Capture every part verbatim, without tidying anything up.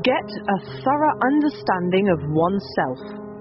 get a thorough understanding of oneself.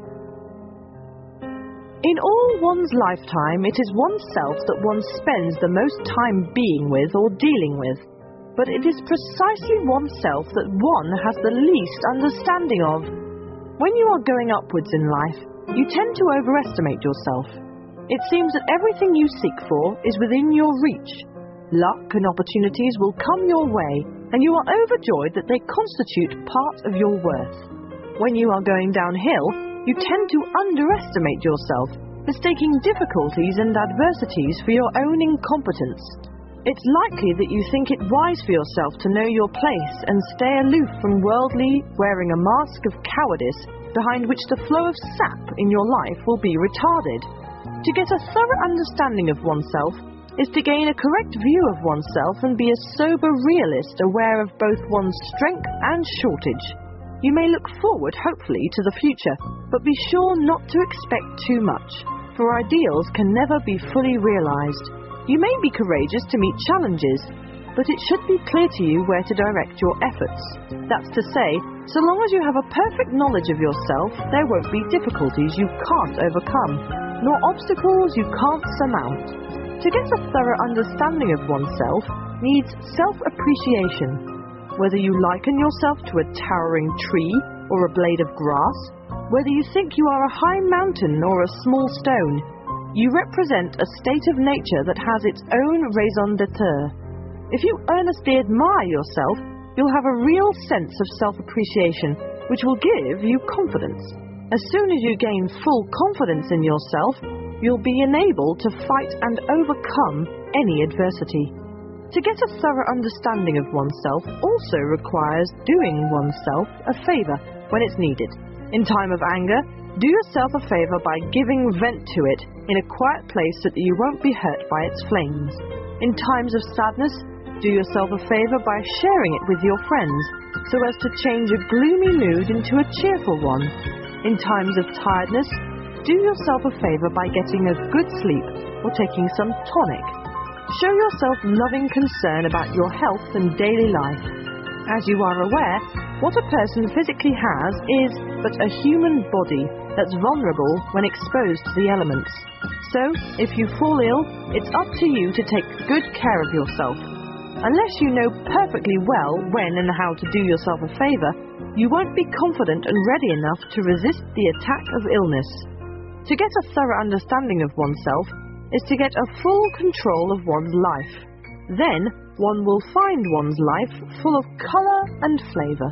In all one's lifetime, it is oneself that one spends the most time being with or dealing with. But it is precisely oneself that one has the least understanding of. When you are going upwards in life, you tend to overestimate yourself. It seems that everything you seek for is within your reach. Luck and opportunities will come your way, and you are overjoyed that they constitute part of your worth. When you are going downhill, you tend to underestimate yourself, mistaking difficulties and adversities for your own incompetence. It's likely that you think it wise for yourself to know your place and stay aloof from worldly, wearing a mask of cowardice behind which the flow of sap in your life will be retarded. To get a thorough understanding of oneself is to gain a correct view of oneself and be a sober realist aware of both one's strength and shortage. You may look forward, hopefully, to the future, but be sure not to expect too much, for ideals can never be fully realized. You may be courageous to meet challenges, but it should be clear to you where to direct your efforts. That's to say, so long as you have a perfect knowledge of yourself, there won't be difficulties you can't overcome, nor obstacles you can't surmount. To get a thorough understanding of oneself needs self-appreciation. Whether you liken yourself to a towering tree or a blade of grass, whether you think you are a high mountain or a small stone, you represent a state of nature that has its own raison d'être. If you earnestly admire yourself, you'll have a real sense of self-appreciation, which will give you confidence. As soon as you gain full confidence in yourself, you'll be enabled to fight and overcome any adversity. To get a thorough understanding of oneself also requires doing oneself a favor when it's needed. In time of anger, do yourself a favor by giving vent to it in a quiet place so that you won't be hurt by its flames. In times of sadness, do yourself a favor by sharing it with your friends so as to change a gloomy mood into a cheerful one. In times of tiredness, do yourself a favor by getting a good sleep or taking some tonic. Show yourself loving concern about your health and daily life. As you are aware, what a person physically has is but a human body that's vulnerable when exposed to the elements. So, if you fall ill, it's up to you to take good care of yourself. Unless you know perfectly well when and how to do yourself a favor, you won't be confident and ready enough to resist the attack of illness. To get a thorough understanding of oneself is to get a full control of one's life. Then, one will find one's life full of color and flavor.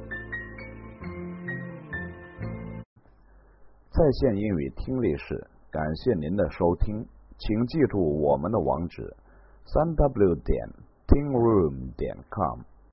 在线英语听力室，感谢您的收听，请记住我们的网址：三 w 点 tingroom 点 com。